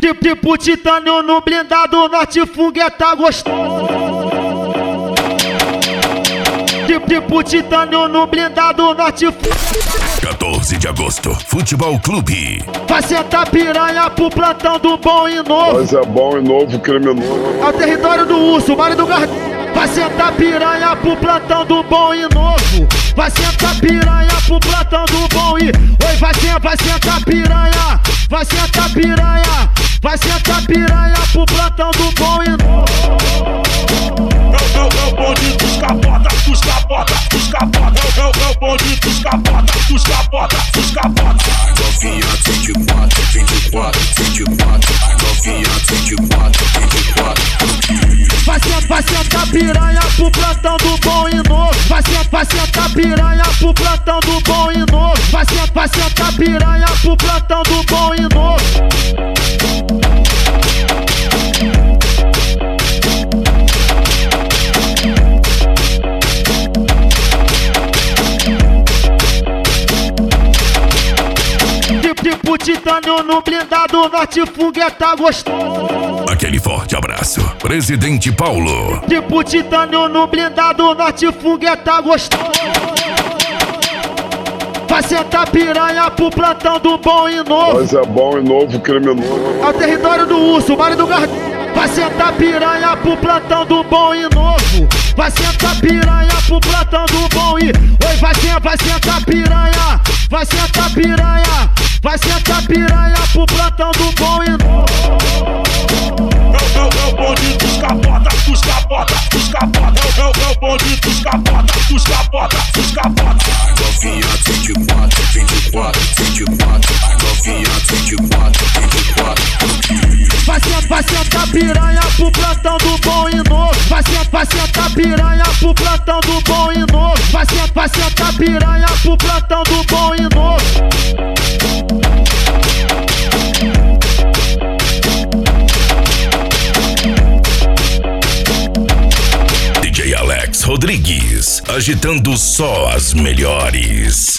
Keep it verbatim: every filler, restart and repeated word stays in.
Tipo titânio no blindado, norte fogueta gostoso. Tipo titânio no blindado, norte fogueta. quatorze de agosto, Futebol Clube. Vai sentar piranha pro plantão do bom e novo. Mas é bom e novo criminoso. É o território do urso, o Mário do Gardel. Vai sentar piranha pro plantão do bom e novo. Vai sentar piranha pro plantão do bom e... Oi, vai sentar, vai sentar piranha. Vai sentar piranha. Vai sentar piranha pro plantão do bom e novo. É o bonde dos capota, dos capota, dos capota. É o bonde dos capota, dos capota, dos capota. Novinha vinte e quatro, vinte e quatro, vinte e quatro. Novinha vinte e quatro, vinte e quatro. Vai sentar, vai sentar piranha pro plantão do bom e novo. Vai sentar, vai sentar piranha pro plantão do bom e novo. Vai sentar, vai sentar piranha pro plantão do bom e novo. Tipo titânio no blindado, norte fogueta gostoso. Aquele forte abraço, Presidente Paulo. Tipo titânio no blindado, norte fogueta gostoso. Vai sentar piranha pro plantão do bom e novo. Mas é bom e novo criminoso. É o território do urso, o Mário do Gardel. Vai sentar piranha pro plantão do bom e novo. Vai sentar piranha pro plantão do bom e... Oi, vai sentar, vai sentar piranha. Vai sentar piranha. Vai sentar piranha pro plantão do bom e novo. É o bonde dos capota, dos capota, dos capota. É o bonde dos capota, dos capota, dos capota. Novinha vinte e quatro, vinte e quatro, vinte e quatro. Novinha vinte e quatro, vinte e quatro. Vai sentar, vai sentar piranha pro plantão do bom e novo. Vai sentar, vai sentar piranha pro plantão do bom e novo. Vai sentar, vai sentar piranha pro plantão do bom e novo. D J Alex Rodrigues, agitando só as melhores.